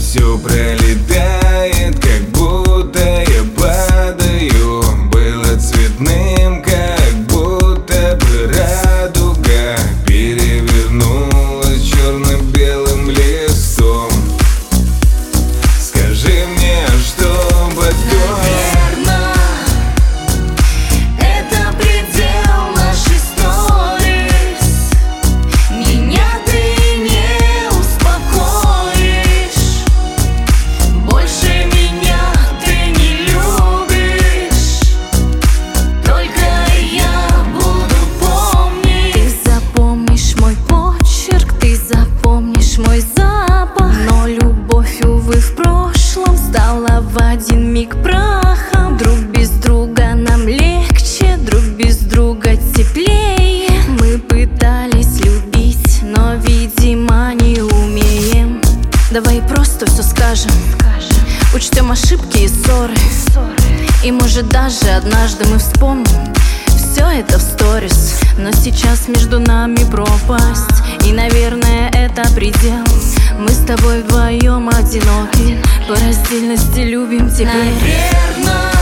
все пролетает, как будто я падаю. Было цветным, как будто бы радуга перевернулась черно-белым листом. Скажи мне, что потом? Мой запах, но любовь, увы, в прошлом стала в один миг прахом. Друг без друга нам легче, друг без друга теплее. Мы пытались любить, но, видимо, не умеем. Давай просто все скажем, учтем ошибки и ссоры. И может даже однажды мы вспомним все это в сторис. Но сейчас между нами пропасть, и, наверное, это предел. Мы с тобой вдвоем одиноки, по раздельности любим теперь. Наверное.